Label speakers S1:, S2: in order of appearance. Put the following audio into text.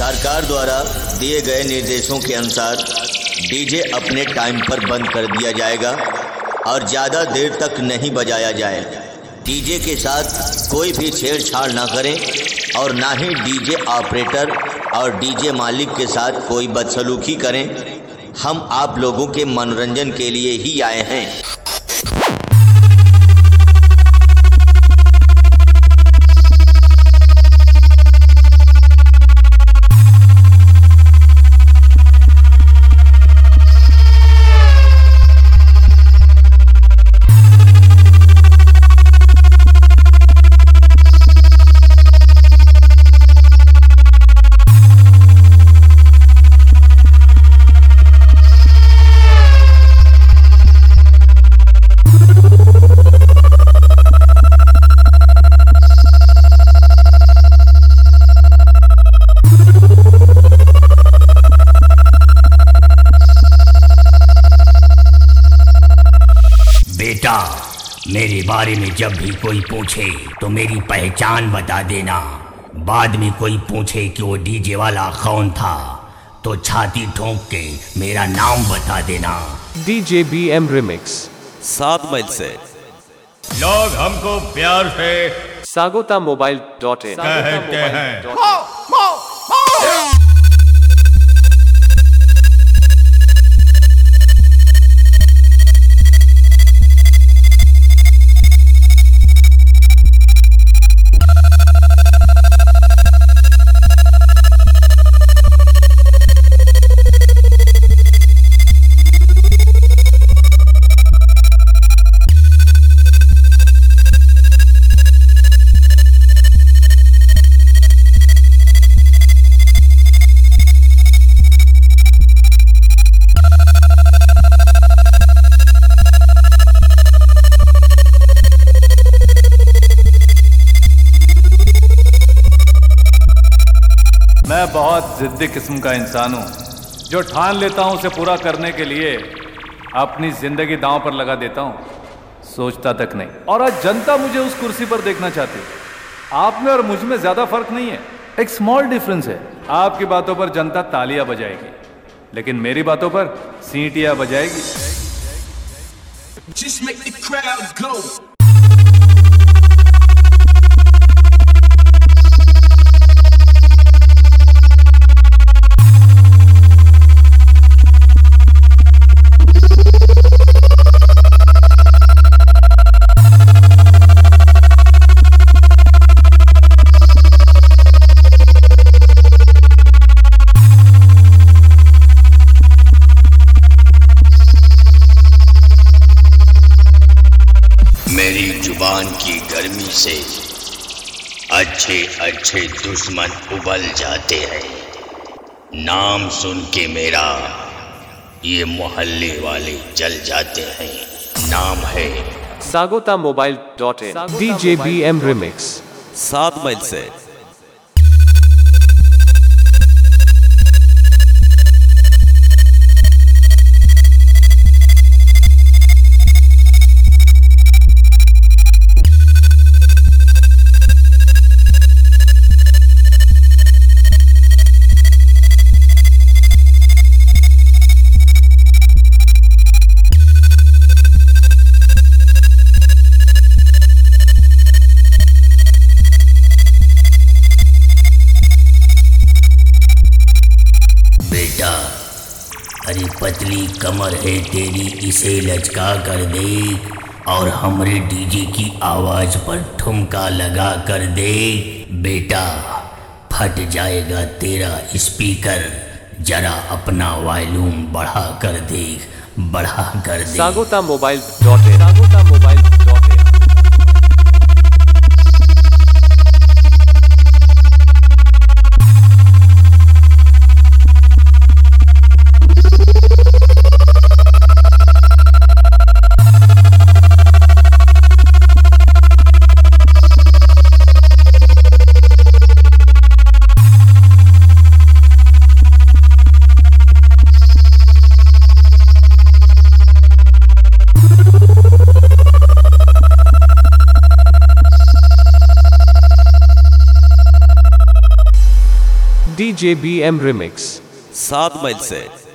S1: सरकार द्वारा दिए गए निर्देशों के अनुसार डीजे अपने टाइम पर बंद कर दिया जाएगा और ज़्यादा देर तक नहीं बजाया जाए। डीजे के साथ कोई भी छेड़छाड़ ना करें और ना ही डीजे ऑपरेटर और डीजे मालिक के साथ कोई बदसलूकी करें। हम आप लोगों के मनोरंजन के लिए ही आए हैं।
S2: बेटा, मेरे बारे में जब भी कोई पूछे तो मेरी पहचान बता देना। बाद में कोई पूछे कि वो डीजे वाला कौन था तो छाती ठोक के मेरा नाम बता देना।
S3: डीजे BM रिमिक्स
S4: 7 मील से।
S5: लोग हमको प्यार से
S3: sagotamobile.in
S5: कहते हैं।
S6: मैं बहुत जिद्दी किस्म का इंसान हूँ। जो ठान लेता हूँ उसे पूरा करने के लिए अपनी जिंदगी दांव पर लगा देता हूँ, सोचता तक नहीं। और आज जनता मुझे उस कुर्सी पर देखना चाहती है। आप में और मुझ में ज्यादा फर्क नहीं है, एक स्मॉल डिफरेंस है। आपकी बातों पर जनता तालियां बजाएगी, लेकिन मेरी बातों पर सीटियां बजाएगी।
S7: Just make the crowd go.
S2: मेरी जुबान की गर्मी से अच्छे अच्छे दुश्मन उबल जाते हैं। नाम सुन के मेरा ये मोहल्ले वाले जल जाते हैं। नाम है
S3: sagotamobile.in डीजे BM रिमिक्स
S4: 7 मील से।
S2: अरे पतली कमर है तेरी, इसे लचका कर दे और हमरे डीजे की आवाज पर ठुमका लगा कर दे। बेटा, फट जाएगा तेरा स्पीकर, जरा अपना वॉल्यूम बढ़ा कर दे, बढ़ा कर दे।
S3: sagotamobile.in DJBM Remix.
S4: 7 मील से